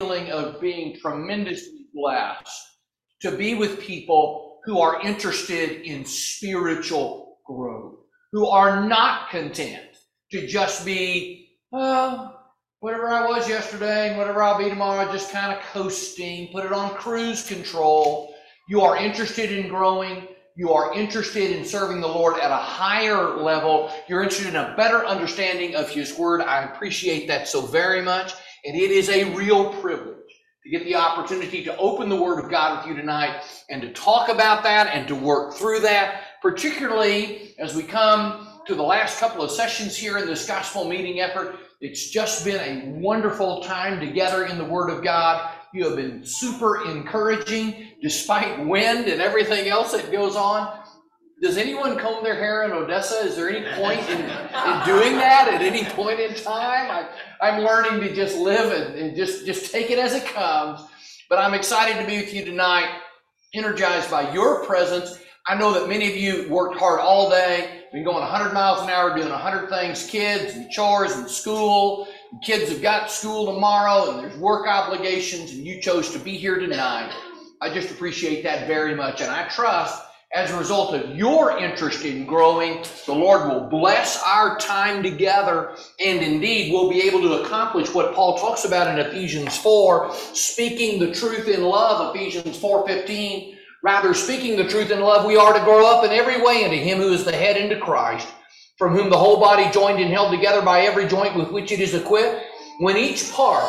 feeling of being tremendously blessed to be with people who are interested in spiritual growth, who are not content to just be, whatever I was yesterday and whatever I'll be tomorrow, just kind of coasting, put it on cruise control. You are interested in growing. You are interested in serving the Lord at a higher level. You're interested in a better understanding of His Word. I appreciate that so very much. And it is a real privilege to get the opportunity to open the Word of God with you tonight and to talk about that and to work through that, particularly as we come to the last couple of sessions here in this gospel meeting effort. It's just been a wonderful time together in the Word of God. You have been super encouraging despite wind and everything else that goes on. Does anyone comb their hair in Odessa? Is there any point in doing that at any point in time? I'm learning to just live and just take it as it comes. But I'm excited to be with you tonight, energized by your presence. I know that many of you worked hard all day, been going 100 miles an hour, doing 100 things, kids and chores and school. Kids have got school tomorrow and there's work obligations, and you chose to be here tonight. I just appreciate that very much. And I trust as a result of your interest in growing, the Lord will bless our time together, and indeed we'll be able to accomplish what Paul talks about in Ephesians 4, speaking the truth in love, Ephesians 4:15. Rather, speaking the truth in love, we are to grow up in every way into Him who is the head, into Christ, from whom the whole body, joined and held together by every joint with which it is equipped, when each part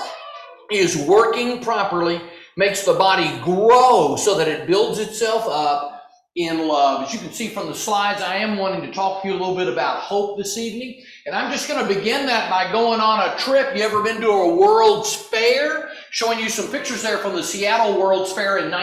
is working properly, makes the body grow so that it builds itself up in love. As you can see from the slides, I am wanting to talk to you a little bit about hope this evening. And I'm just going to begin that by going on a trip. You ever been to a World's Fair? Showing you some pictures there from the Seattle World's Fair in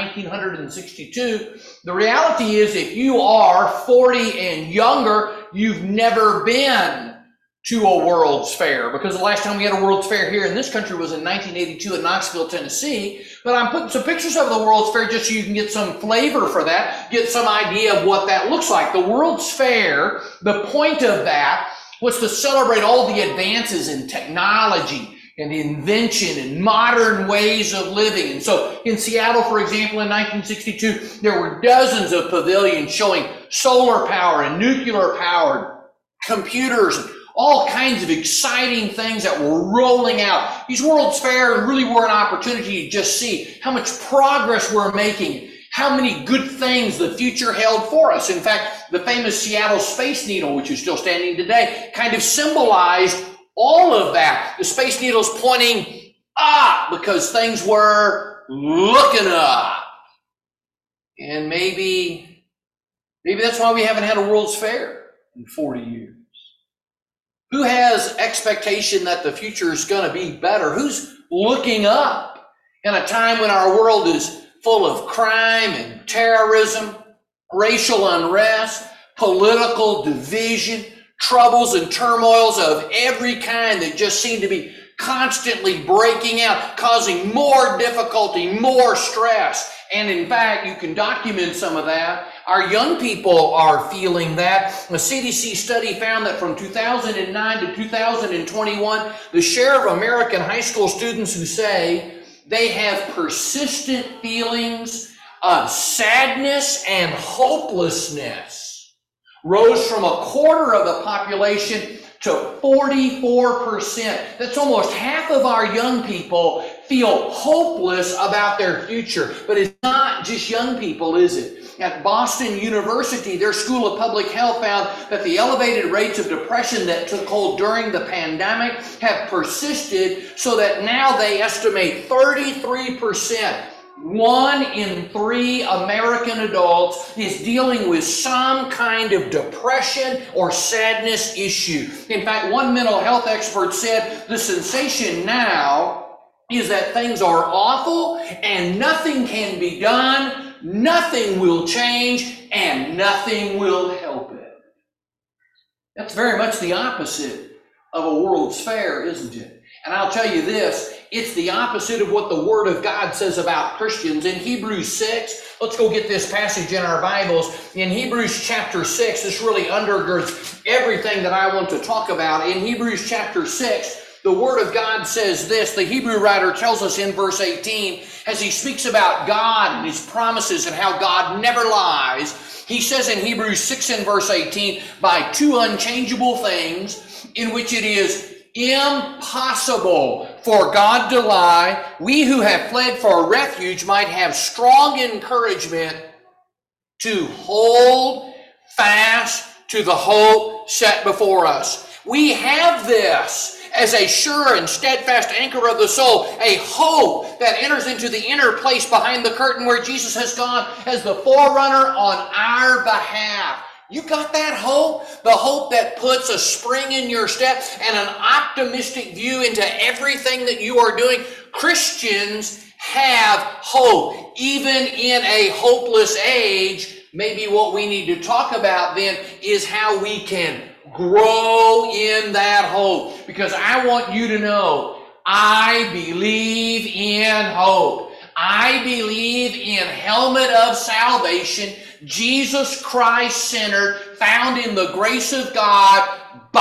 1962. The reality is, if you are 40 and younger, you've never been to a World's Fair, because the last time we had a World's Fair here in this country was in 1982 in Knoxville, Tennessee. But I'm putting some pictures of the World's Fair just so you can get some flavor for that, get some idea of what that looks like. The World's Fair, the point of that was to celebrate all the advances in technology and invention and modern ways of living. And so in Seattle, for example, in 1962, there were dozens of pavilions showing solar power and nuclear powered computers and all kinds of exciting things that were rolling out. These World's Fair really were an opportunity to just see how much progress we're making, how many good things the future held for us. In fact, the famous Seattle Space Needle, which is still standing today, kind of symbolized all of that. The Space Needle's pointing up because things were looking up. And maybe that's why we haven't had a World's Fair in 40 years. Who has expectation that the future is going to be better? Who's looking up in a time when our world is full of crime and terrorism, racial unrest, political division, troubles and turmoils of every kind that just seem to be constantly breaking out, causing more difficulty, more stress. And in fact, you can document some of that. Our young people are feeling that. A CDC study found that from 2009 to 2021, the share of American high school students who say they have persistent feelings of sadness and hopelessness rose from a quarter of the population to 44%. That's almost half of our young people feel hopeless about their future. But it's not just young people, is it? At Boston University, their School of Public Health found that the elevated rates of depression that took hold during the pandemic have persisted, so that now they estimate 33%. 1 in 3 American adults is dealing with some kind of depression or sadness issue. In fact, one mental health expert said the sensation now is that things are awful and nothing can be done, nothing will change, and nothing will help it. That's very much the opposite of a World's Fair, isn't it? And I'll tell you this, it's the opposite of what the Word of God says about Christians. In Hebrews 6, let's go get this passage in our Bibles. In Hebrews chapter 6, this really undergirds everything that I want to talk about. In Hebrews chapter 6, The Word of God says this. The Hebrew writer tells us in verse 18, as he speaks about God and His promises and how God never lies, he says in Hebrews 6 and verse 18, by two unchangeable things in which it is impossible for God to lie, we who have fled for refuge might have strong encouragement to hold fast to the hope set before us. We have this as a sure and steadfast anchor of the soul, a hope that enters into the inner place behind the curtain where Jesus has gone as the forerunner on our behalf. You got that hope? The hope that puts a spring in your step and an optimistic view into everything that you are doing. Christians have hope, even in a hopeless age. Maybe what we need to talk about then is how we can grow in that hope. Because I want you to know, I believe in hope. I believe in helmet of salvation, Jesus Christ centered, found in the grace of God,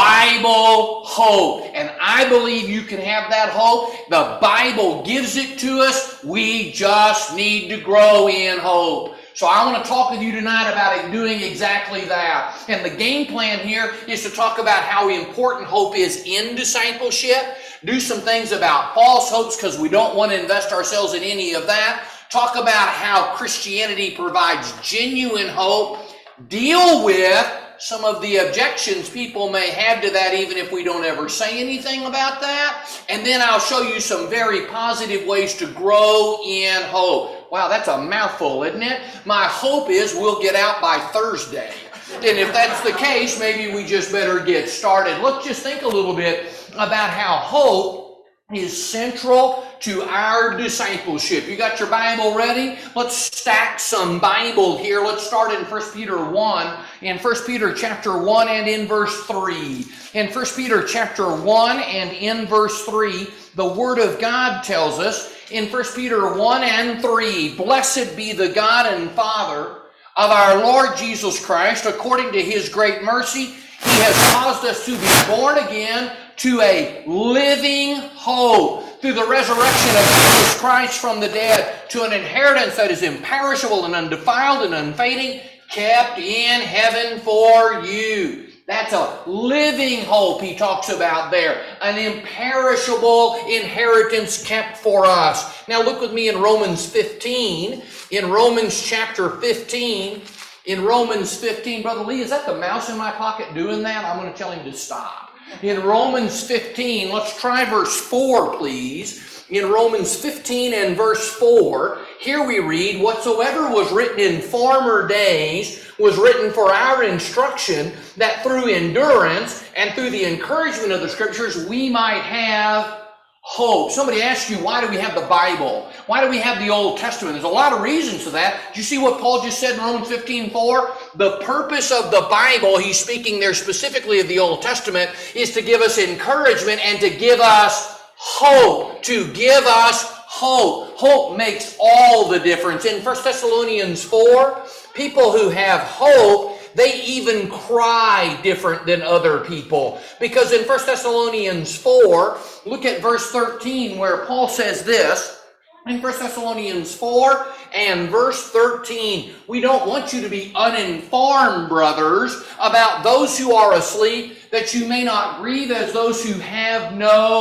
Bible hope. And I believe you can have that hope. The Bible gives it to us. We just need to grow in hope. So I want to talk with you tonight about doing exactly that. And the game plan here is to talk about how important hope is in discipleship, do some things about false hopes because we don't want to invest ourselves in any of that, talk about how Christianity provides genuine hope, deal with some of the objections people may have to that even if we don't ever say anything about that, and then I'll show you some very positive ways to grow in hope. Wow, that's a mouthful, isn't it? My hope is we'll get out by Thursday. And if that's the case, maybe we just better get started. Let's just think a little bit about how hope is central to our discipleship. You got your Bible ready? Let's stack some Bible here. Let's start in 1 Peter 1, in 1 Peter chapter 1 and in verse 3. In 1 Peter chapter 1 and in verse 3, the Word of God tells us in 1 Peter 1 and 3, blessed be the God and Father of our Lord Jesus Christ, according to His great mercy, He has caused us to be born again to a living hope through the resurrection of Jesus Christ from the dead, to an inheritance that is imperishable and undefiled and unfading, kept in heaven for you. That's a living hope he talks about there. An imperishable inheritance kept for us. Now look with me in Romans 15. In Romans chapter 15. In Romans 15. Brother Lee, is that the mouse in my pocket doing that? I'm going to tell him to stop. In Romans 15, let's try verse 4, please. In Romans 15 and verse 4, here we read, whatsoever was written in former days was written for our instruction, that through endurance and through the encouragement of the Scriptures we might have hope. Somebody asked you, why do we have the Bible? Why do we have the Old Testament? There's a lot of reasons for that. Do you see what Paul just said in Romans 15:4? The purpose of the Bible, he's speaking there specifically of the Old Testament, is to give us encouragement and to give us hope. To give us hope. Hope makes all the difference. In 1 Thessalonians 4, people who have hope, they even cry different than other people. Because in 1 Thessalonians 4, look at verse 13 where Paul says this. In 1 Thessalonians 4 and verse 13, we don't want you to be uninformed, brothers, about those who are asleep, that you may not grieve as those who have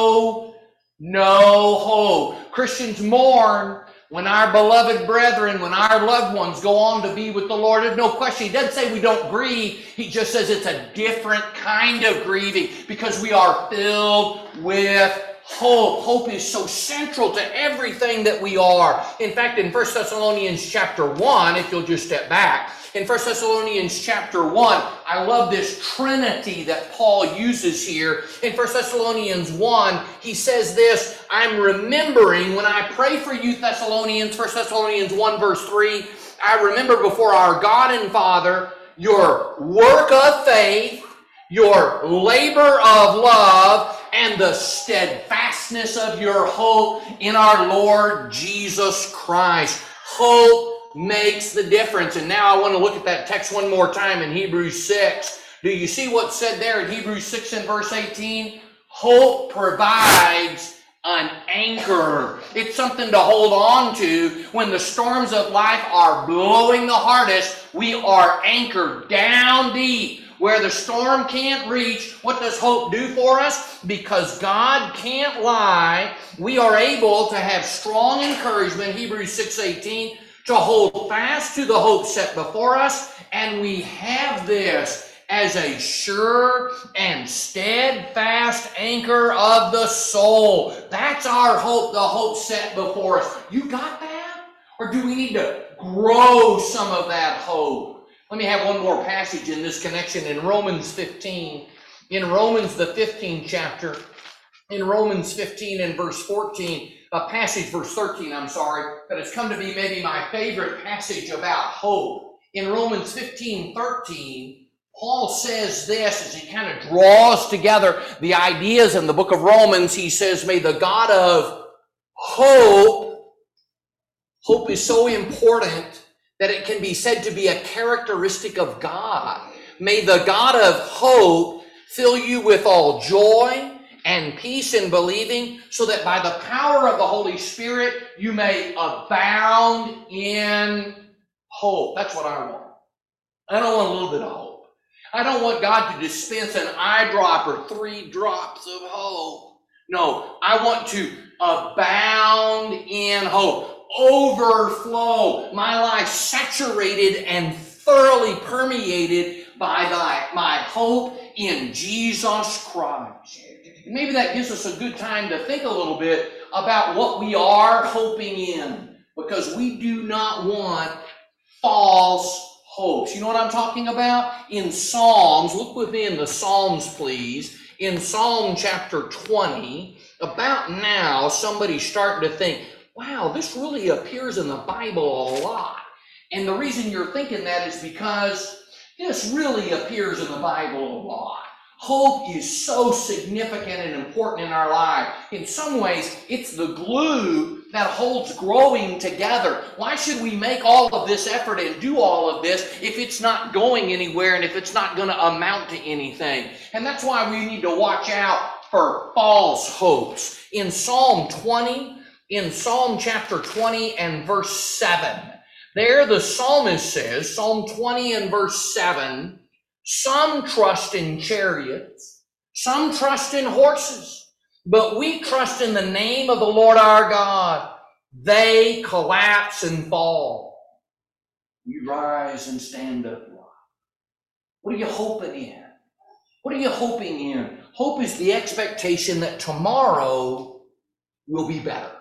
no hope. Christians mourn when our beloved brethren, when our loved ones go on to be with the Lord. There's no question. He doesn't say we don't grieve. He just says it's a different kind of grieving because we are filled with hope. Hope is so central to everything that we are. In fact, in 1 Thessalonians chapter 1, if you'll just step back, in 1 Thessalonians chapter 1, I love this trinity that Paul uses here. In 1 Thessalonians 1, he says this, I'm remembering when I pray for you Thessalonians, 1 Thessalonians 1 verse 3, I remember before our God and Father your work of faith, your labor of love, and the steadfastness of your hope in our Lord Jesus Christ. Hope makes the difference. And now I want to look at that text one more time in Hebrews 6. Do you see what's said there in Hebrews 6 and verse 18? Hope provides an anchor. It's something to hold on to when the storms of life are blowing the hardest. We are anchored down deep where the storm can't reach. What does hope do for us? Because God can't lie, we are able to have strong encouragement, Hebrews 6:18, to hold fast to the hope set before us, and we have this as a sure and steadfast anchor of the soul. That's our hope, the hope set before us. You got that? Or do we need to grow some of that hope? Let me have one more passage in this connection in Romans 15. In Romans, the 15th chapter, in Romans 15 and verse 14, verse 13, that has come to be maybe my favorite passage about hope. In Romans 15:13, Paul says this as he kind of draws together the ideas in the book of Romans. He says, may the God of hope is so important that it can be said to be a characteristic of God. May the God of hope fill you with all joy and peace in believing, so that by the power of the Holy Spirit you may abound in hope. That's what I want. I don't want a little bit of hope. I don't want God to dispense an eye drop or 3 drops of hope. No, I want to abound in hope. Overflow. My life saturated and thoroughly permeated by my hope in Jesus Christ. And maybe that gives us a good time to think a little bit about what we are hoping in, because we do not want false hopes. You know what I'm talking about? In Psalms, look within the Psalms, please. In Psalm chapter 20, about now, somebody's starting to think, wow, this really appears in the Bible a lot. And the reason you're thinking that is because this really appears in the Bible a lot. Hope is so significant and important in our life. In some ways, it's the glue that holds growing together. Why should we make all of this effort and do all of this if it's not going anywhere and if it's not going to amount to anything? And that's why we need to watch out for false hopes. In Psalm chapter 20 and verse 7, there the psalmist says, Psalm 20 and verse 7, some trust in chariots, some trust in horses, but we trust in the name of the Lord our God. They collapse and fall. We rise and stand upright. What are you hoping in? What are you hoping in? Hope is the expectation that tomorrow will be better.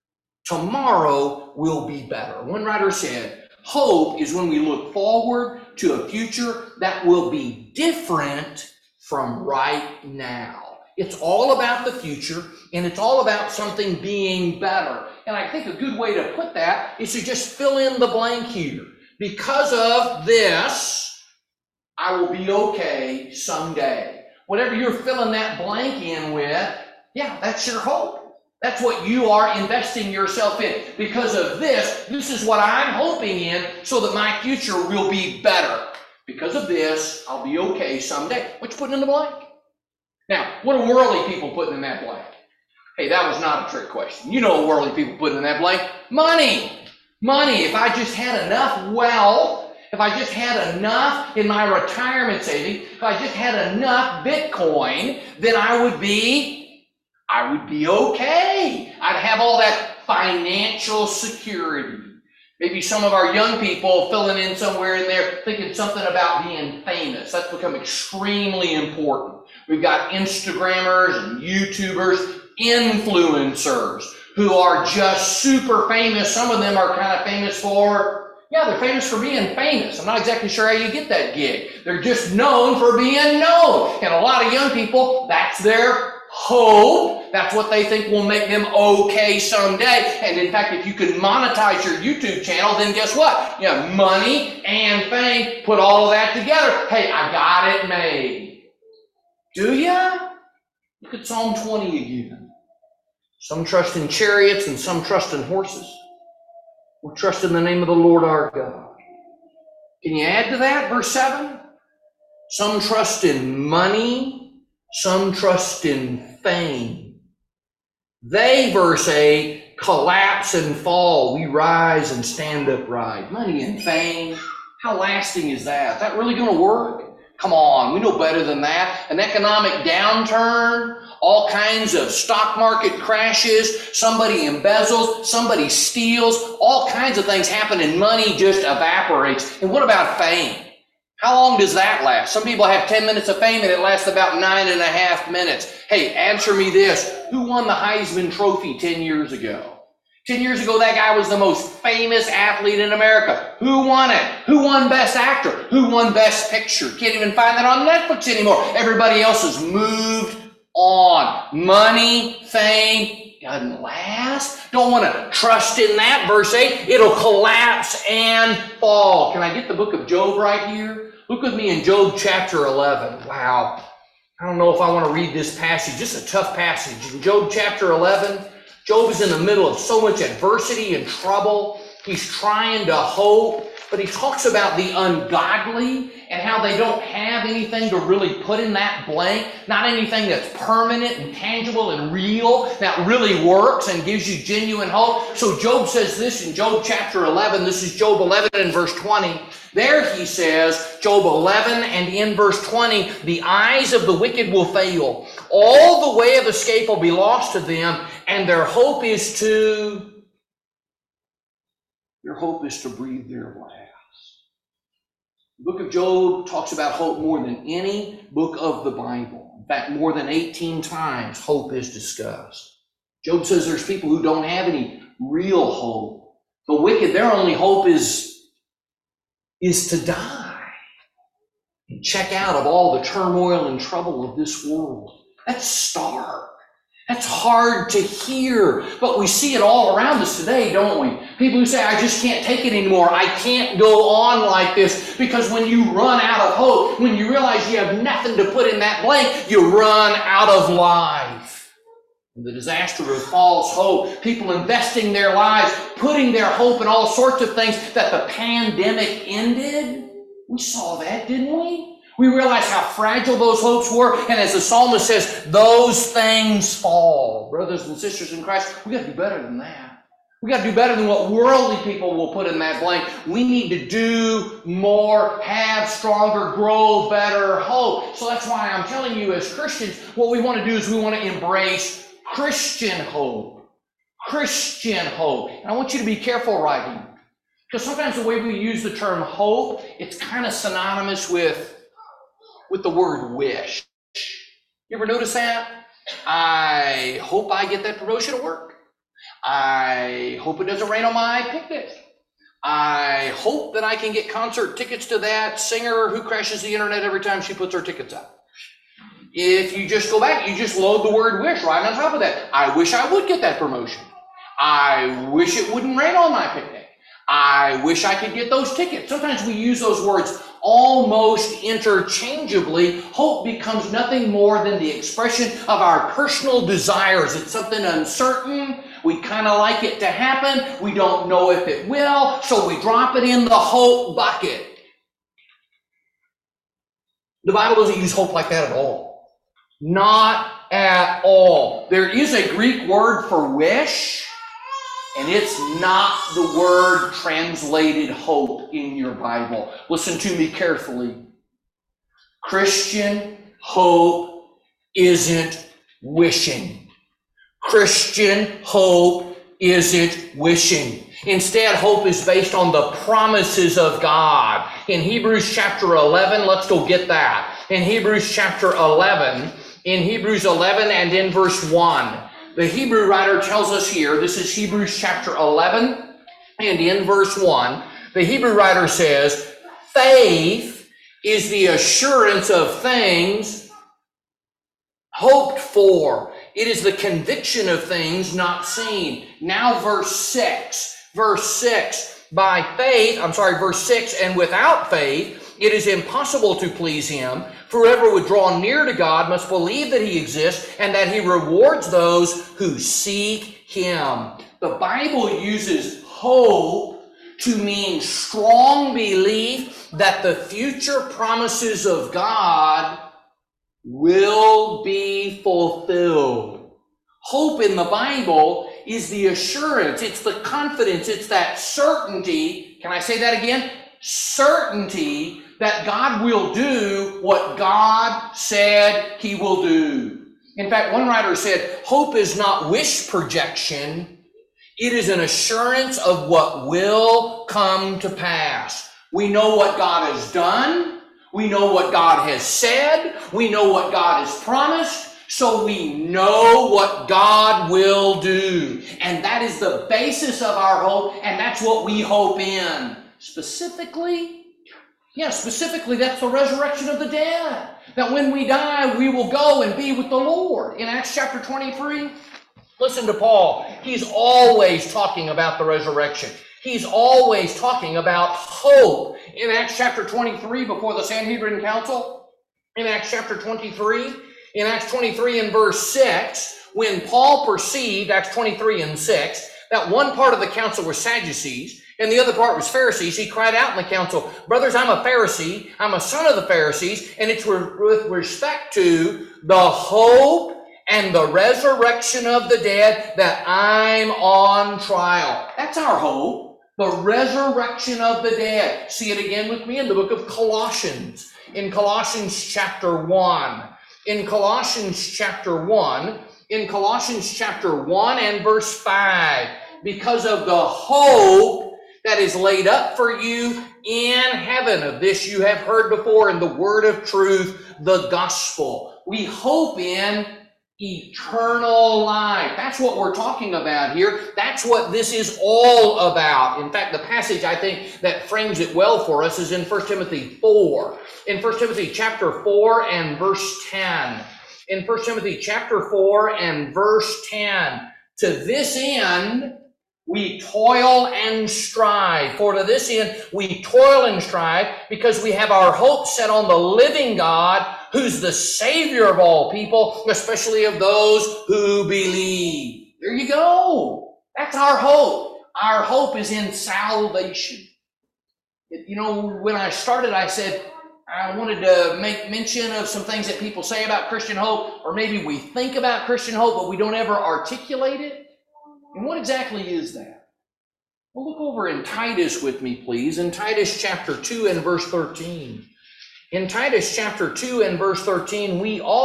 Tomorrow will be better. One writer said, hope is when we look forward to a future that will be different from right now. It's all about the future, and it's all about something being better. And I think a good way to put that is to just fill in the blank here. Because of this, I will be okay someday. Whatever you're filling that blank in with, yeah, that's your hope. That's what you are investing yourself in. Because of this is what I'm hoping in so that my future will be better. Because of this, I'll be okay someday. What you putting in the blank? Now, what are worldly people putting in that blank? Hey, that was not a trick question. You know what worldly people putting in that blank? Money. Money. If I just had enough wealth, if I just had enough in my retirement savings, if I just had enough Bitcoin, then I would be okay. I'd have all that financial security. Maybe some of our young people filling in somewhere in there thinking something about being famous. That's become extremely important. We've got Instagrammers and YouTubers, influencers who are just super famous. Some of them are kind of famous for, they're famous for being famous. I'm not exactly sure how you get that gig. They're just known for being known. And a lot of young people, that's their hope. That's what they think will make them okay someday. And in fact, if you can monetize your YouTube channel, then guess what? Money and fame, put all of that together. Hey, I got it made. Do ya? Look at Psalm 20 again. Some trust in chariots and some trust in horses. We trust in the name of the Lord our God. Can you add to that, verse 7? Some trust in money, some trust in fame. They, verse 8, collapse and fall. We rise and stand upright. Money and fame, how lasting is that? That really going to work? Come on, we know better than that. An economic downturn, all kinds of stock market crashes, somebody embezzles, somebody steals, all kinds of things happen and money just evaporates. And what about fame? How long does that last? Some people have 10 minutes of fame and it lasts about 9.5 minutes. Hey, answer me this. Who won the Heisman Trophy 10 years ago? 10 years ago, that guy was the most famous athlete in America. Who won it? Who won Best Actor? Who won Best Picture? Can't even find that on Netflix anymore. Everybody else has moved on. Money, fame, doesn't last. Don't want to trust in that. Verse 8, it'll collapse and fall. Can I get the book of Job right here? Look with me in Job chapter 11. Wow. I don't know if I want to read this passage. This is a tough passage. In Job chapter 11, Job is in the middle of so much adversity and trouble. He's trying to hope, but he talks about the ungodly and how they don't have anything to really put in that blank, not anything that's permanent and tangible and real that really works and gives you genuine hope. So Job says this in Job chapter 11. This is Job 11 and verse 20. There he says, Job 11 and in verse 20, the eyes of the wicked will fail. All the way of escape will be lost to them, and their hope is to breathe their last. The book of Job talks about hope more than any book of the Bible. In fact, more than 18 times hope is discussed. Job says there's people who don't have any real hope. The wicked, their only hope is to die and check out of all the turmoil and trouble of this world. That's stark. That's hard to hear, but we see it all around us today, don't we? People who say, I just can't take it anymore. I can't go on like this. Because when you run out of hope, when you realize you have nothing to put in that blank, you run out of life. And the disaster of false hope, people investing their lives, putting their hope in all sorts of things that the pandemic ended. We saw that, didn't we? We realize how fragile those hopes were. And as the psalmist says, those things fall. Brothers and sisters in Christ, we got to do better than that. We got to do better than what worldly people will put in that blank. We need to do more, have stronger, grow better hope. So that's why I'm telling you as Christians, what we want to do is we want to embrace Christian hope. Christian hope. And I want you to be careful writing. Because sometimes the way we use the term hope, it's kind of synonymous with the word wish. You ever notice that? I hope I get that promotion at work. I hope it doesn't rain on my picnic. I hope that I can get concert tickets to that singer who crashes the internet every time she puts her tickets up. If you just go back, you just load the word wish right on top of that. I wish I would get that promotion. I wish it wouldn't rain on my picnic. I wish I could get those tickets. Sometimes we use those words almost interchangeably. Hope becomes nothing more than the expression of our personal desires. It's something uncertain. We kind of like it to happen. We don't know if it will, so we drop it in the hope bucket. The Bible doesn't use hope like that at all. Not at all. There is a Greek word for wish, and it's not the word translated hope in your Bible. Listen to me carefully. Christian hope isn't wishing. Christian hope isn't wishing. Instead, hope is based on the promises of God. In Hebrews chapter 11, let's go get that. In Hebrews chapter 11, and in verse 1, the Hebrew writer tells us here, this is Hebrews chapter 11, and in verse 1, the Hebrew writer says, faith is the assurance of things hoped for. It is the conviction of things not seen. Now verse 6, verse 6, and without faith, it is impossible to please him. For whoever would draw near to God must believe that he exists and that he rewards those who seek him. The Bible uses hope to mean strong belief that the future promises of God will be fulfilled. Hope in the Bible is the assurance, it's the confidence, it's that certainty. Can I say that again? Certainty that God will do what God said He will do. In fact, one writer said, hope is not wish projection, it is an assurance of what will come to pass. We know what God has done. We know what God has said. We know what God has promised. So we know what God will do. And that is the basis of our hope, and that's what we hope in. Specifically, that's the resurrection of the dead. That when we die, we will go and be with the Lord. In Acts chapter 23, listen to Paul. He's always talking about the resurrection. He's always talking about hope. In Acts chapter 23, before the Sanhedrin Council, in Acts chapter 23, in Acts 23 and verse 6, when Paul perceived, Acts 23 and 6, that one part of the council were Sadducees, and the other part was Pharisees, he cried out in the council, brothers, I'm a Pharisee, I'm a son of the Pharisees, and it's with respect to the hope and the resurrection of the dead that I'm on trial. That's our hope, the resurrection of the dead. See it again with me in the book of Colossians, in Colossians chapter 1. In Colossians chapter 1 and verse 5, because of the hope that is laid up for you in heaven. Of this you have heard before in the word of truth, the gospel. We hope in eternal life. That's what we're talking about here. That's what this is all about. In fact, the passage I think that frames it well for us is in 1 Timothy 4. In 1 Timothy chapter 4 and verse 10. In 1 Timothy chapter 4 and verse 10. To this end, we toil and strive. For to this end, we toil and strive because we have our hope set on the living God, who's the Savior of all people, especially of those who believe. There you go. That's our hope. Our hope is in salvation. You know, when I started, I said I wanted to make mention of some things that people say about Christian hope, or maybe we think about Christian hope, but we don't ever articulate it. And what exactly is that? Well, look over in Titus with me, please, in Titus chapter 2 and verse 13. In Titus chapter 2 and verse 13,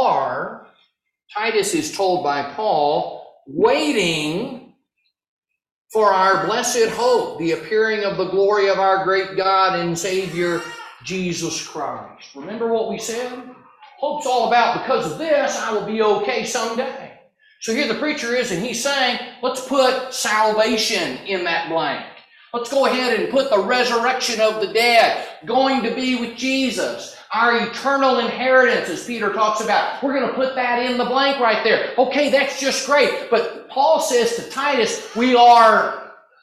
Titus is told by Paul, waiting for our blessed hope, the appearing of the glory of our great God and Savior, Jesus Christ. Remember what we said? Hope's all about, because of this, I will be okay someday. So here the preacher is, and he's saying, let's put salvation in that blank. Let's go ahead and put the resurrection of the dead, going to be with Jesus, our eternal inheritance, as Peter talks about. We're going to put that in the blank right there. Okay, that's just great. But Paul says to Titus, we're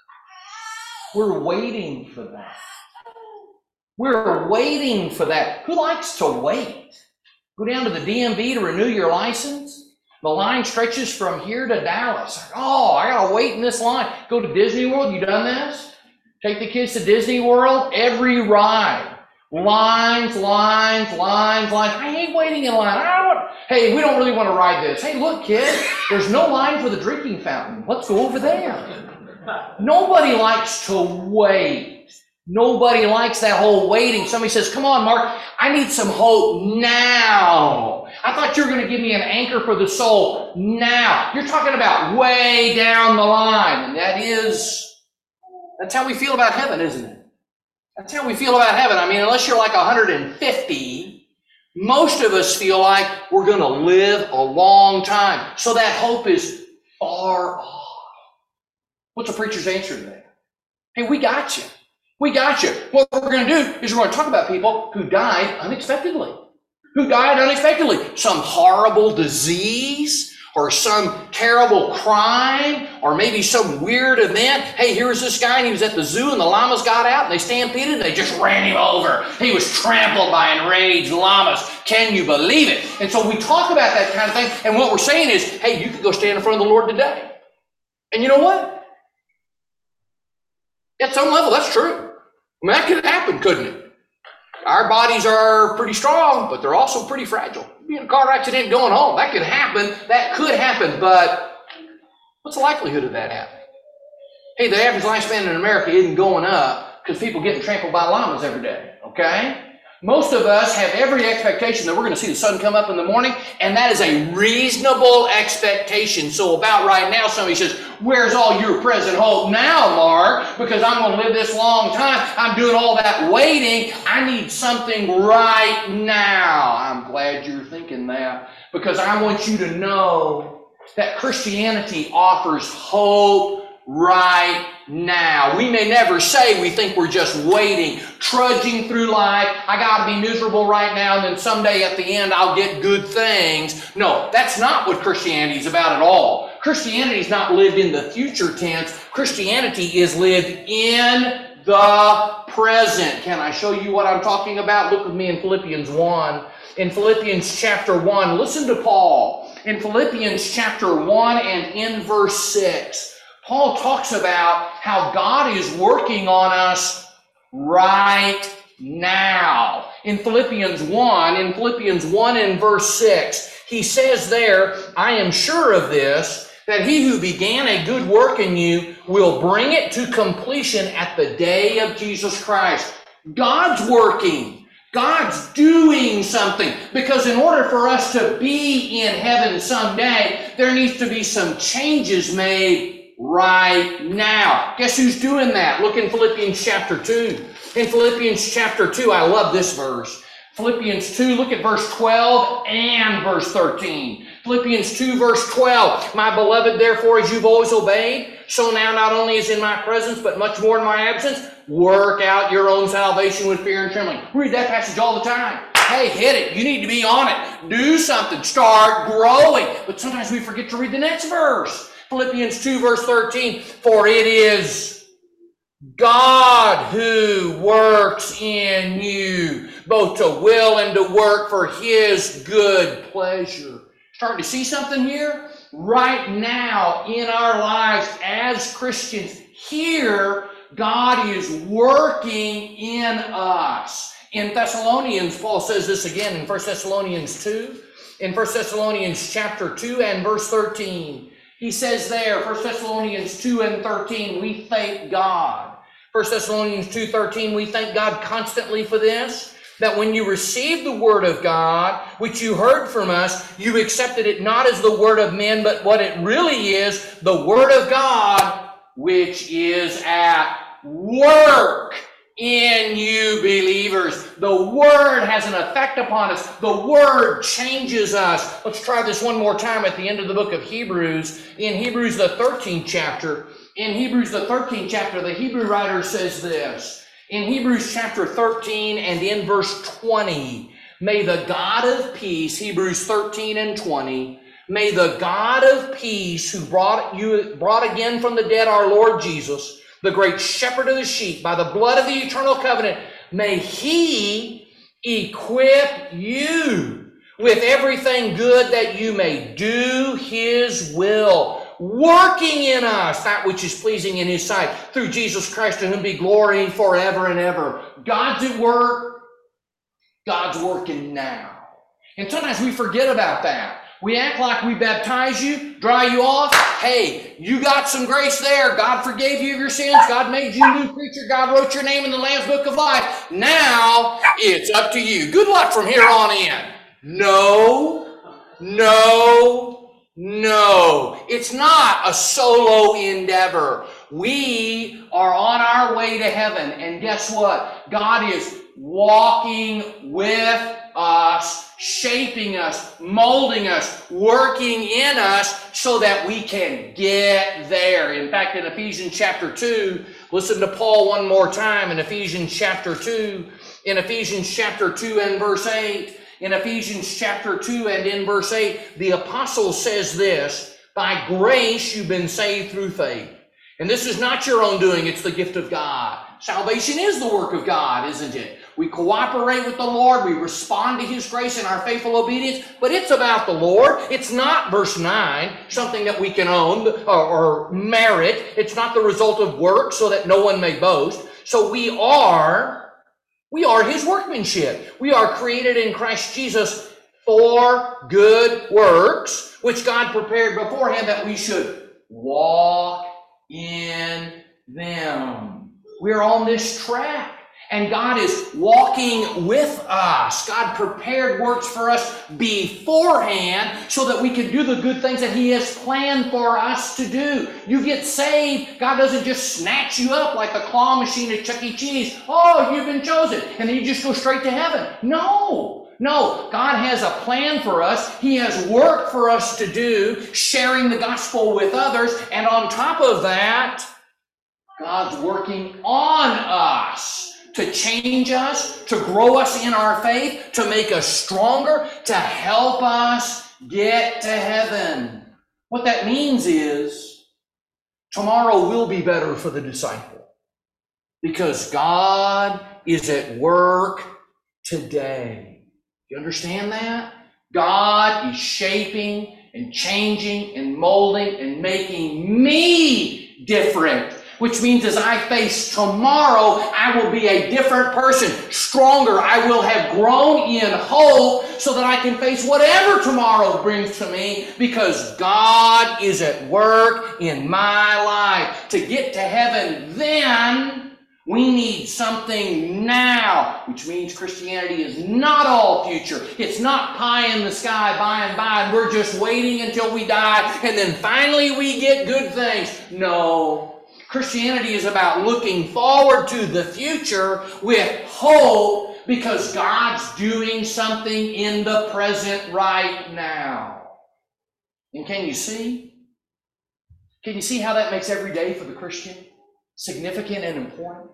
waiting for that. We're waiting for that. Who likes to wait? Go down to the DMV to renew your license. The line stretches from here to Dallas. Oh, I got to wait in this line. Go to Disney World. You done this? Take the kids to Disney World. Every ride. Lines. I hate waiting in line. Hey, we don't really want to ride this. Hey, look, kid. There's no line for the drinking fountain. Let's go over there. Nobody likes to wait. Nobody likes that whole waiting. Somebody says, come on, Mark, I need some hope now. I thought you were going to give me an anchor for the soul now. You're talking about way down the line. And that's how we feel about heaven, isn't it? That's how we feel about heaven. I mean, unless you're like 150, most of us feel like we're going to live a long time. So that hope is far off. What's the preacher's answer to that? Hey, we got you. We got you. What we're going to do is we're going to talk about people who died unexpectedly. Some horrible disease, or some terrible crime, or maybe some weird event. Hey, here's this guy, and he was at the zoo, and the llamas got out, and they stampeded, and they just ran him over. He was trampled by enraged llamas. Can you believe it? And so we talk about that kind of thing, and what we're saying is, hey, you could go stand in front of the Lord today. And you know what? At some level, that's true. I mean, that could happen, couldn't it? Our bodies are pretty strong, but they're also pretty fragile. Be in a car accident going home. That could happen. That could happen, but what's the likelihood of that happening? Hey, the average lifespan in America isn't going up because people getting trampled by llamas every day, okay? Most of us have every expectation that we're going to see the sun come up in the morning, and that is a reasonable expectation. So about right now, somebody says, where's all your present hope now, Mark? Because I'm going to live this long time. I'm doing all that waiting. I need something right now. I'm glad you're thinking that, because I want you to know that Christianity offers hope right now. We may never say we think we're just waiting, trudging through life. I got to be miserable right now, and then someday at the end I'll get good things. No, that's not what Christianity is about at all. Christianity is not lived in the future tense. Christianity is lived in the present. Can I show you what I'm talking about? Look with me in Philippians 1. In Philippians chapter 1, listen to Paul. In Philippians chapter 1 and in verse 6. Paul talks about how God is working on us right now. In Philippians 1 and verse 6, he says there, I am sure of this, that he who began a good work in you will bring it to completion at the day of Jesus Christ. God's working. God's doing something. Because in order for us to be in heaven someday, there needs to be some changes made right now. Guess who's doing that? Look in Philippians chapter 2. In Philippians chapter 2, I love this verse. Philippians 2, look at verse 12 and verse 13. Philippians 2, verse 12. My beloved, therefore, as you've always obeyed, so now not only is in my presence, but much more in my absence, work out your own salvation with fear and trembling. We read that passage all the time. Hey, hit it. You need to be on it. Do something. Start growing. But sometimes we forget to read the next verse. Philippians 2 verse 13, for it is God who works in you, both to will and to work for His good pleasure. Starting to see something here? Right now in our lives as Christians, here God is working in us. In Thessalonians, Paul says this again in 1 Thessalonians 2. In 1 Thessalonians chapter 2 and verse 13. He says there, 1 Thessalonians 2 and 13, we thank God. 1 Thessalonians 2:13, we thank God constantly for this, that when you received the word of God, which you heard from us, you accepted it not as the word of men, but what it really is, the word of God, which is at work in you believers. The Word has an effect upon us. The Word changes us. Let's try this one more time at the end of the book of Hebrews. In Hebrews the 13th chapter, the Hebrew writer says this. In Hebrews chapter 13 and in verse 20, may the God of peace, Hebrews 13 and 20, may the God of peace who brought again from the dead our Lord Jesus, the great shepherd of the sheep, by the blood of the eternal covenant, may He equip you with everything good that you may do His will, working in us that which is pleasing in His sight, through Jesus Christ, to whom be glory forever and ever. God's at work. God's working now. And sometimes we forget about that. We act like we baptize you, dry you off. Hey, you got some grace there. God forgave you of your sins. God made you a new creature. God wrote your name in the Lamb's Book of Life. Now it's up to you. Good luck from here on in. No. It's not a solo endeavor. We are on our way to heaven. And guess what? God is walking with us, shaping us, molding us, working in us so that we can get there. In fact, in Ephesians chapter 2, listen to Paul one more time in Ephesians chapter 2. In Ephesians chapter 2 and verse 8, in Ephesians chapter 2 and in verse 8, the apostle says this, by grace you've been saved through faith. And this is not your own doing, it's the gift of God. Salvation is the work of God, isn't it? We cooperate with the Lord. We respond to His grace in our faithful obedience. But it's about the Lord. It's not, verse 9, something that we can own or merit. It's not the result of work so that no one may boast. So we are We are his workmanship. We are created in Christ Jesus for good works, which God prepared beforehand that we should walk in them. We're on this track, and God is walking with us. God prepared works for us beforehand so that we can do the good things that he has planned for us to do. You get saved, God doesn't just snatch you up like the claw machine at Chuck E. Cheese. Oh, you've been chosen, and then you just go straight to heaven. No, God has a plan for us. He has work for us to do, sharing the gospel with others, and on top of that, God's working on us to change us, to grow us in our faith, to make us stronger, to help us get to heaven. What that means is tomorrow will be better for the disciple because God is at work today. You understand that? God is shaping and changing and molding and making me different, which means as I face tomorrow, I will be a different person, stronger. I will have grown in hope so that I can face whatever tomorrow brings to me because God is at work in my life. To get to heaven then, we need something now, which means Christianity is not all future. It's not pie in the sky by and by, and we're just waiting until we die, and then finally we get good things. No. Christianity is about looking forward to the future with hope because God's doing something in the present right now. And can you see? Can you see how that makes every day for the Christian significant and important?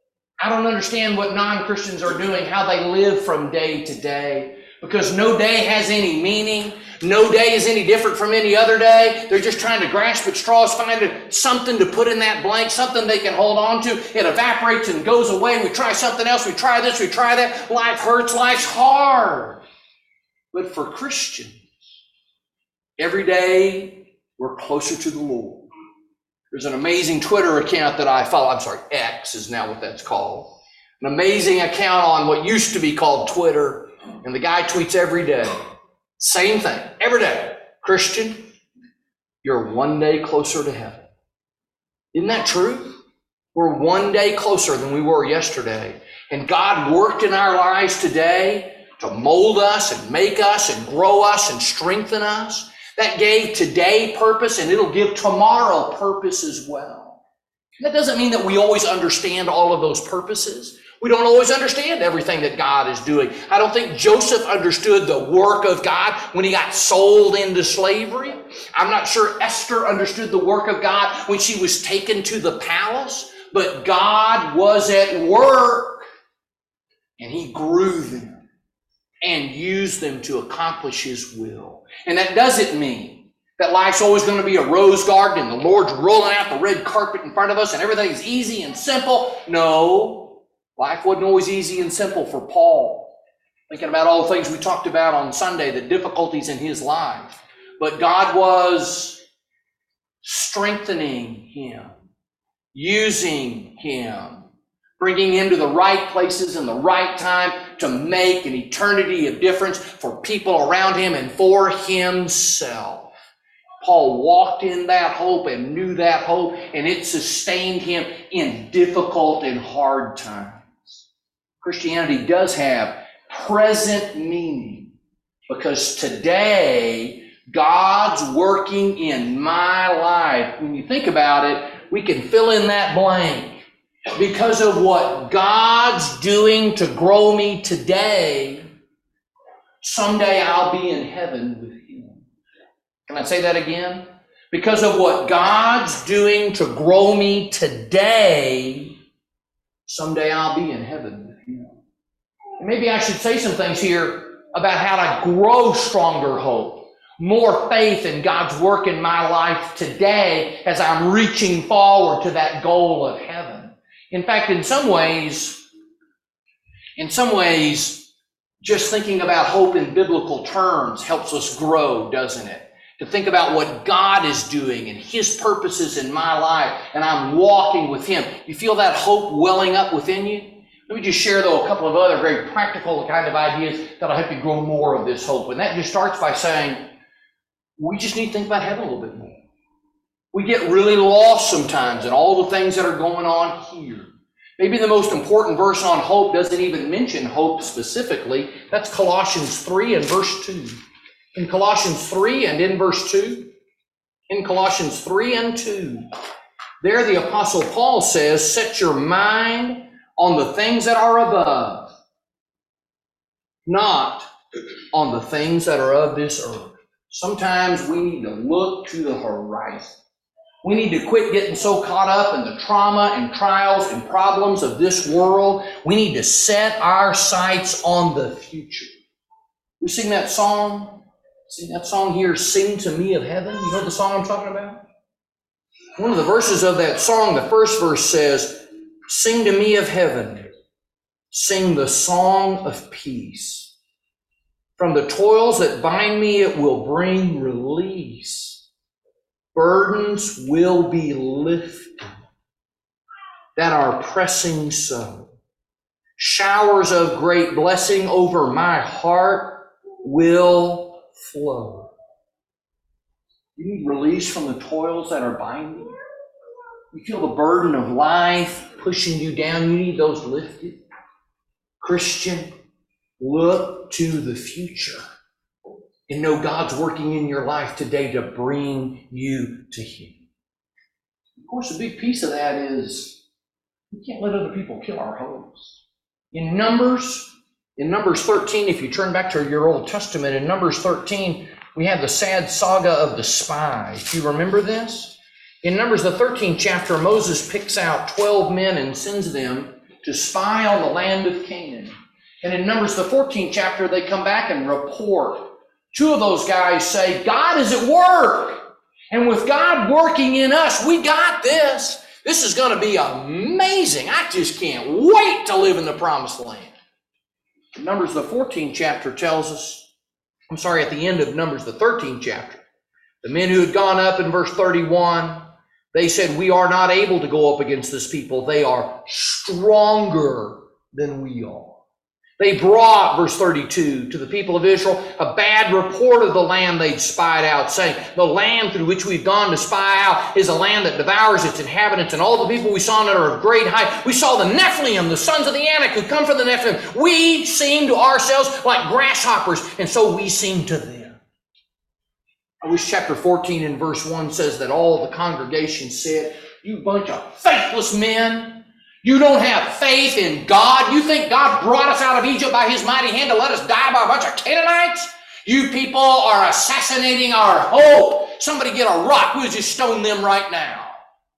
I don't understand what non-Christians are doing, how they live from day to day, because no day has any meaning. No day is any different from any other day. They're just trying to grasp at straws, find something to put in that blank, something they can hold on to. It evaporates and goes away. We try something else. We try this. We try that. Life hurts. Life's hard. But for Christians, every day we're closer to the Lord. There's an amazing Twitter account that I follow. I'm sorry, X is now what that's called. An amazing account on what used to be called Twitter. And the guy tweets every day. Same thing, every day. Christian, you're one day closer to heaven. Isn't that true? We're one day closer than we were yesterday. And God worked in our lives today to mold us and make us and grow us and strengthen us. That gave today purpose, and it'll give tomorrow purpose as well. That doesn't mean that we always understand all of those purposes. We don't always understand everything that God is doing. I don't think Joseph understood the work of God when he got sold into slavery. I'm not sure Esther understood the work of God when she was taken to the palace. But God was at work, and he grew them and used them to accomplish his will. And that doesn't mean that life's always going to be a rose garden and the Lord's rolling out the red carpet in front of us and everything's easy and simple. No, life wasn't always easy and simple for Paul. Thinking about all the things we talked about on Sunday, the difficulties in his life. But God was strengthening him, using him, bringing him to the right places in the right time to make an eternity of difference for people around him and for himself. Paul walked in that hope and knew that hope, and it sustained him in difficult and hard times. Christianity does have present meaning because today God's working in my life. When you think about it, we can fill in that blank. Because of what God's doing to grow me today, someday I'll be in heaven with him. Can I say that again? Because of what God's doing to grow me today, someday I'll be in heaven with him. And maybe I should say some things here about how to grow stronger hope, more faith in God's work in my life today as I'm reaching forward to that goal of heaven. In fact, in some ways, just thinking about hope in biblical terms helps us grow, doesn't it? To think about what God is doing and his purposes in my life, and I'm walking with him. You feel that hope welling up within you? Let me just share, though, a couple of other very practical kind of ideas that'll help you grow more of this hope. And that just starts by saying, we just need to think about heaven a little bit more. We get really lost sometimes in all the things that are going on here. Maybe the most important verse on hope doesn't even mention hope specifically. That's Colossians 3 and verse 2. In Colossians 3 and in verse 2, in Colossians 3 and 2, there the Apostle Paul says, set your mind on the things that are above, not on the things that are of this earth. Sometimes we need to look to the horizon. We need to quit getting so caught up in the trauma and trials and problems of this world. We need to set our sights on the future. We sing that song. Sing that song here, Sing to Me of Heaven. You know the song I'm talking about? One of the verses of that song, the first verse says, sing to me of heaven, sing the song of peace. From the toils that bind me, it will bring release. Burdens will be lifted that are pressing so. Showers of great blessing over my heart will flow. You need release from the toils that are binding you. You feel the burden of life pushing you down. You need those lifted. Christian, look to the future and know God's working in your life today to bring you to Him. Of course, a big piece of that is we can't let other people kill our hopes. In Numbers 13, if you turn back to your Old Testament, in Numbers 13, we have the sad saga of the spies. Do you remember this? In Numbers, the 13th chapter, Moses picks out 12 men and sends them to spy on the land of Canaan. And in Numbers, the 14th chapter, they come back and report. Two of those guys say, God is at work. And with God working in us, we got this. This is going to be amazing. I just can't wait to live in the promised land. Numbers, the 14th chapter tells us, at the end of Numbers, the 13th chapter, the men who had gone up in verse 31, they said, we are not able to go up against this people. They are stronger than we are. They brought, verse 32, to the people of Israel a bad report of the land they'd spied out, saying, the land through which we've gone to spy out is a land that devours its inhabitants, and all the people we saw in it are of great height. We saw the Nephilim, the sons of the Anak, who come from the Nephilim. We seem to ourselves like grasshoppers, and so we seem to them. I wish chapter 14 and verse 1 says that all the congregation said, you bunch of faithless men. You don't have faith in God. You think God brought us out of Egypt by His mighty hand to let us die by a bunch of Canaanites? You people are assassinating our hope. Somebody get a rock. We'll just stone them right now.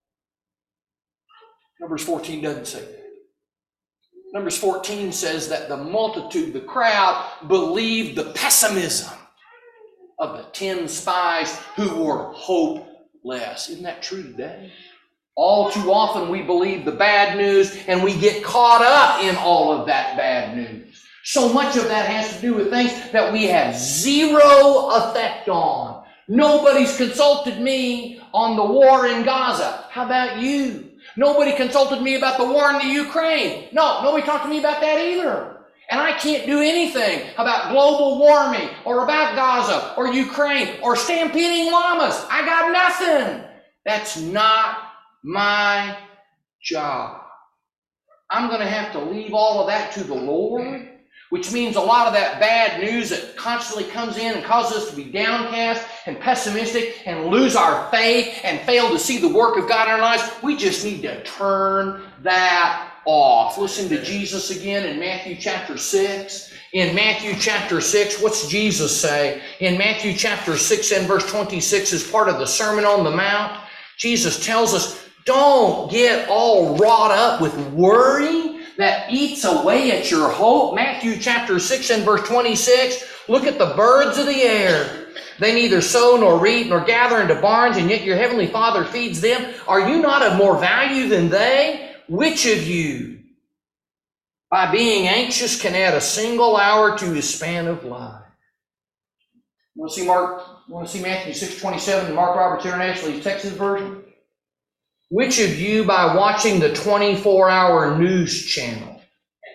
Numbers 14 doesn't say that. Numbers 14 says that the multitude, the crowd, believed the pessimism of the 10 spies who were hopeless. Isn't that true today? All too often we believe the bad news and we get caught up in all of that bad news. So much of that has to do with things that we have zero effect on. Nobody's consulted me on the war in Gaza. How about you? Nobody consulted me about the war in the Ukraine. No, nobody talked to me about that either. And I can't do anything about global warming or about Gaza or Ukraine or stampeding llamas. I got nothing. That's not my job. I'm going to have to leave all of that to the Lord, which means a lot of that bad news that constantly comes in and causes us to be downcast and pessimistic and lose our faith and fail to see the work of God in our lives. We just need to turn that off. Listen to Jesus again in Matthew chapter 6. In Matthew chapter 6, what's Jesus say? In Matthew chapter 6 and verse 26 is part of the Sermon on the Mount. Jesus tells us, don't get all wrought up with worry that eats away at your hope. Matthew chapter 6 and verse 26, look at the birds of the air. They neither sow nor reap nor gather into barns, and yet your heavenly Father feeds them. Are you not of more value than they? Which of you, by being anxious, can add a single hour to his span of life? You want to see Matthew 6:27 in Mark Roberts International Texas version? Which of you, by watching the 24-hour news channel,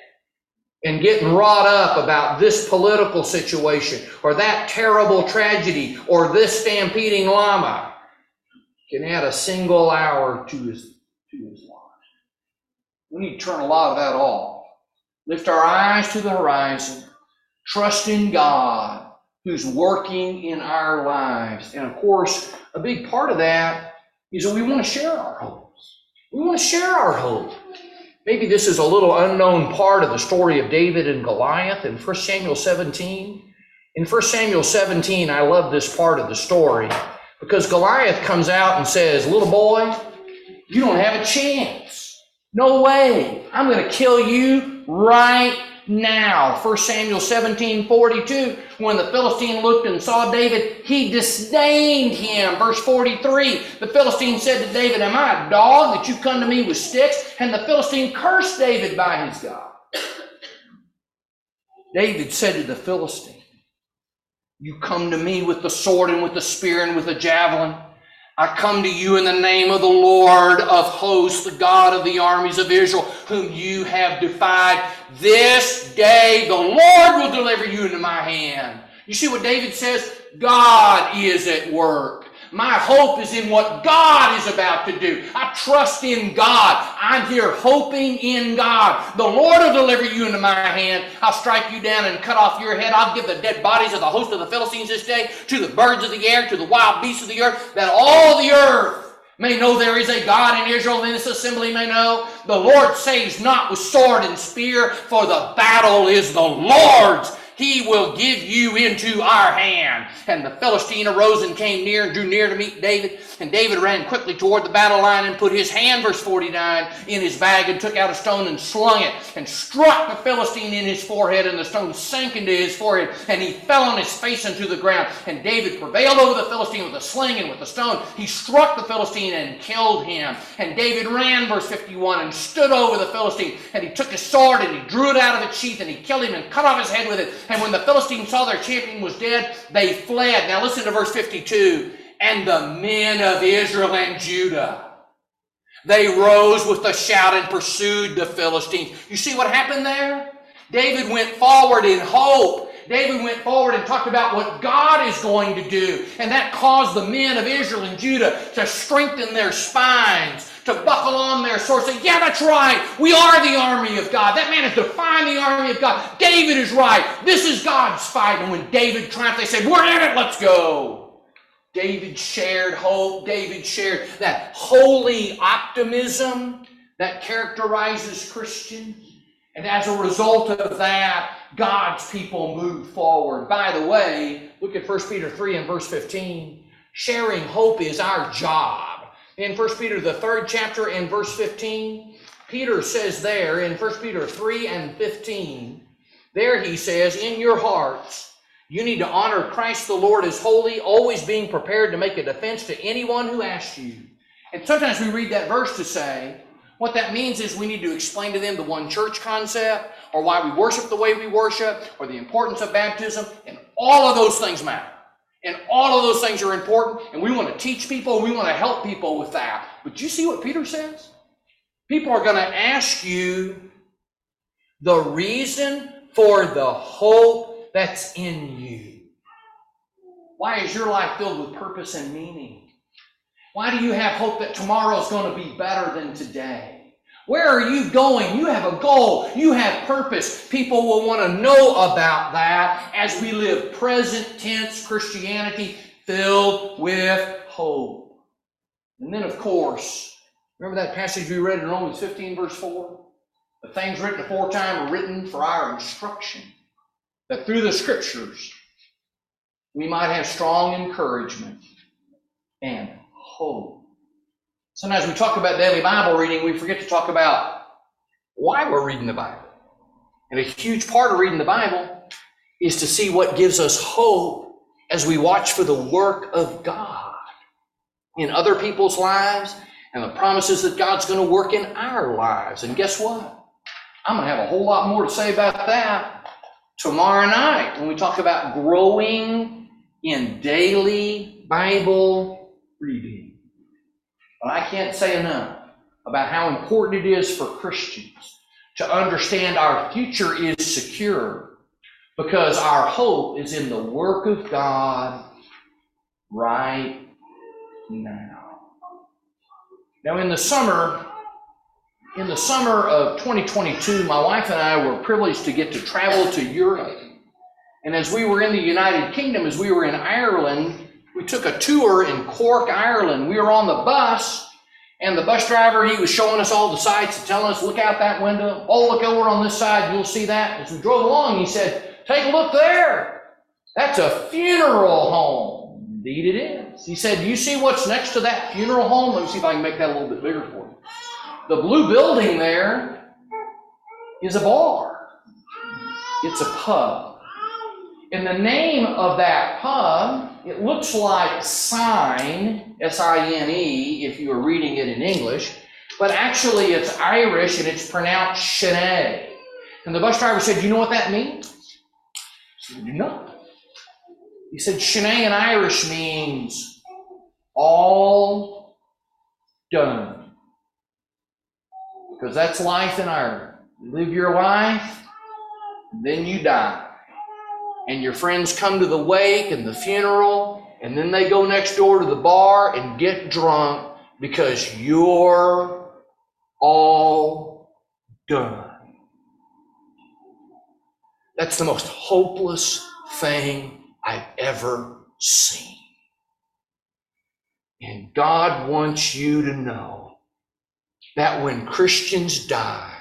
and getting wrought up about this political situation or that terrible tragedy or this stampeding llama can add a single hour to his life. We need to turn a lot of that off. Lift our eyes to the horizon. Trust in God who's working in our lives. And of course, a big part of that is that we want to share our hopes. We want to share our hope. Maybe this is a little unknown part of the story of David and Goliath in 1 Samuel 17. In 1 Samuel 17, I love this part of the story because Goliath comes out and says, little boy, you don't have a chance. No way. I'm going to kill you right now. 1 Samuel 17:42, when the Philistine looked and saw David, he disdained him. Verse 43, the Philistine said to David, am I a dog that you come to me with sticks? And the Philistine cursed David by his God. David said to the Philistine, you come to me with the sword and with the spear and with the javelin. I come to you in the name of the Lord of hosts, the God of the armies of Israel, whom you have defied. This day the Lord will deliver you into my hand. You see what David says? God is at work. My hope is in what God is about to do. I trust in God. I'm here hoping in God. The Lord will deliver you into my hand. I'll strike you down and cut off your head. I'll give the dead bodies of the host of the Philistines this day to the birds of the air, to the wild beasts of the earth, that all the earth may know there is a God in Israel, and this assembly may know. The Lord saves not with sword and spear, for the battle is the Lord's. He will give you into our hand. And the Philistine arose and came near and drew near to meet David. And David ran quickly toward the battle line and put his hand, verse 49, in his bag and took out a stone and slung it and struck the Philistine in his forehead, and the stone sank into his forehead and he fell on his face into the ground. And David prevailed over the Philistine with a sling and with a stone. He struck the Philistine and killed him. And David ran, verse 51, and stood over the Philistine, and he took his sword and he drew it out of its sheath and he killed him and cut off his head with it. And when the Philistines saw their champion was dead, they fled. Now listen to verse 52. And the men of Israel and Judah, they rose with a shout and pursued the Philistines. You see what happened there? David went forward in hope. David went forward and talked about what God is going to do. And that caused the men of Israel and Judah to strengthen their spines, to buckle on their swords, say, yeah, that's right. We are the army of God. That man has defined the army of God. David is right. This is God's fight. And when David triumphed, they said, we're in it. Let's go. David shared hope. David shared that holy optimism that characterizes Christians. And as a result of that, God's people moved forward. By the way, look at 1 Peter 3 and verse 15. Sharing hope is our job. In 1 Peter, the 3rd chapter and verse 15, Peter says there in 1 Peter 3 and 15, there he says, in your hearts, you need to honor Christ the Lord as holy, always being prepared to make a defense to anyone who asks you. And sometimes we read that verse to say, what that means is we need to explain to them the one church concept, or why we worship the way we worship, or the importance of baptism, and all of those things matter. And all of those things are important, and we want to teach people, we want to help people with that. But you see what Peter says? People are going to ask you the reason for the hope that's in you. Why is your life filled with purpose and meaning? Why do you have hope that tomorrow is going to be better than today? Where are you going? You have a goal. You have purpose. People will want to know about that as we live present tense Christianity filled with hope. And then, of course, remember that passage we read in Romans 15, verse 4? The things written aforetime are written for our instruction, that through the Scriptures we might have strong encouragement and hope. Sometimes we talk about daily Bible reading, we forget to talk about why we're reading the Bible. And a huge part of reading the Bible is to see what gives us hope as we watch for the work of God in other people's lives and the promises that God's going to work in our lives. And guess what? I'm going to have a whole lot more to say about that tomorrow night when we talk about growing in daily Bible reading. But I can't say enough about how important it is for Christians to understand our future is secure because our hope is in the work of God right now. Now, in the summer of 2022, my wife and I were privileged to get to travel to Europe. And as we were in the United Kingdom, as we were in Ireland, we took a tour in Cork, Ireland. We were on the bus, and the bus driver, he was showing us all the sights and telling us, look out that window. Oh, look over on this side, you'll see that. As we drove along, he said, take a look there. That's a funeral home. Indeed it is. He said, you see what's next to that funeral home? Let me see if I can make that a little bit bigger for you. The blue building there is a bar. It's a pub. And the name of that pub, it looks like Sine, S-I-N-E, if you were reading it in English, but actually it's Irish and it's pronounced Shenay. And the bus driver said, you know what that means? I said, no. He said, Shenay in Irish means all done. Because that's life in Ireland. You live your life, then you die. And your friends come to the wake and the funeral, and then they go next door to the bar and get drunk because you're all done. That's the most hopeless thing I've ever seen. And God wants you to know that when Christians die,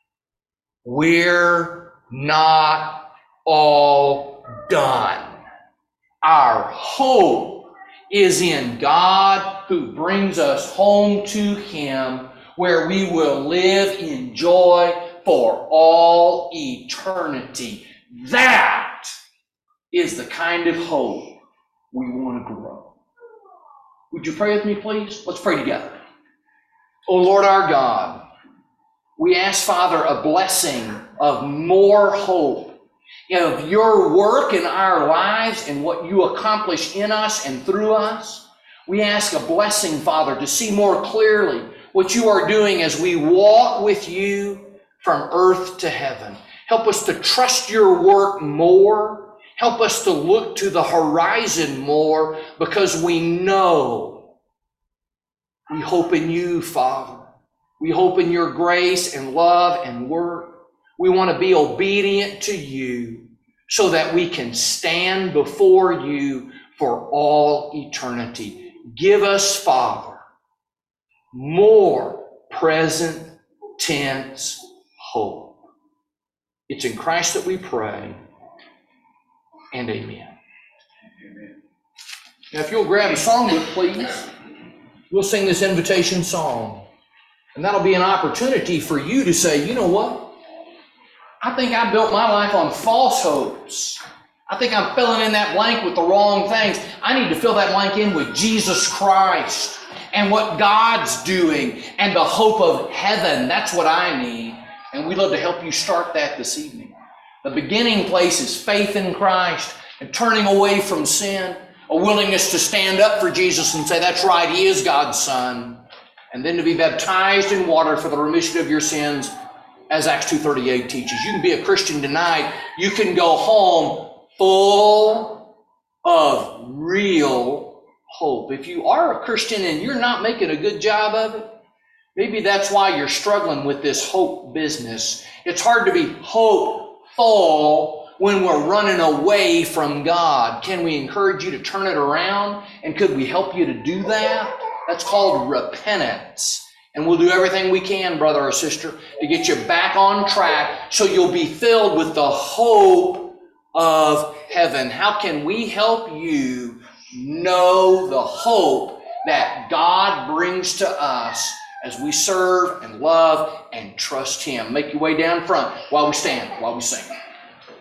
we're not all done. Our hope is in God who brings us home to Him, where we will live in joy for all eternity. That is the kind of hope we want to grow. Would you pray with me, please? Let's pray together. Oh Lord our God, we ask, Father, a blessing of more hope of your work in our lives and what you accomplish in us and through us. We ask a blessing, Father, to see more clearly what you are doing as we walk with you from earth to heaven. Help us to trust your work more. Help us to look to the horizon more, because we know we hope in you, Father. We hope in your grace and love and work. We want to be obedient to you so that we can stand before you for all eternity. Give us, Father, more present tense hope. It's in Christ that we pray, and amen. Now, if you'll grab a songbook, please, we'll sing this invitation song. And that'll be an opportunity for you to say, you know what? I think I built my life on false hopes. I think I'm filling in that blank with the wrong things. I need to fill that blank in with Jesus Christ and what God's doing and the hope of heaven. That's what I need. And we'd love to help you start that this evening. The beginning place is faith in Christ and turning away from sin, a willingness to stand up for Jesus and say, that's right, He is God's Son. And then to be baptized in water for the remission of your sins, as Acts 2:38 teaches. You can be a Christian tonight. You can go home full of real hope. If you are a Christian and you're not making a good job of it, maybe that's why you're struggling with this hope business. It's hard to be hopeful when we're running away from God. Can we encourage you to turn it around? And could we help you to do that? That's called repentance. And we'll do everything we can, brother or sister, to get you back on track so you'll be filled with the hope of heaven. How can we help you know the hope that God brings to us as we serve and love and trust Him? Make your way down front while we stand, while we sing.